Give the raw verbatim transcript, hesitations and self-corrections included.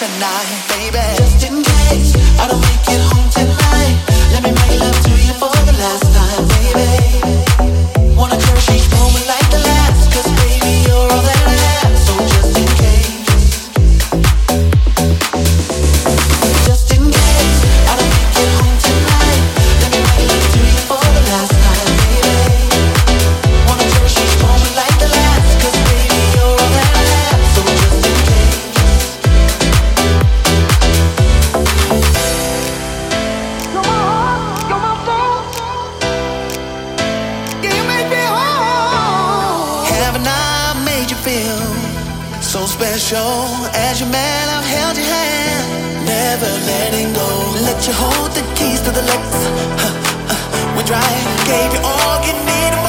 tonight, baby. Just in case I don't make it home tonight, let me make love to you for the last time, baby. Wanna cherish each moment like the last, 'cause baby, you're all that I have. So just in case, just in case I don't make it home tonight, let me make love to you for the last time, baby. Wanna cherish each moment like the last, 'cause baby, you're all that I have. So just in case. You're my heart, you're my soul. Yeah, you make me whole. Haven't I made you feel so special? As your man, I've held your hand, never letting go. Let you hold the keys to the Lex. Huh, uh, we drive, gave you all you need.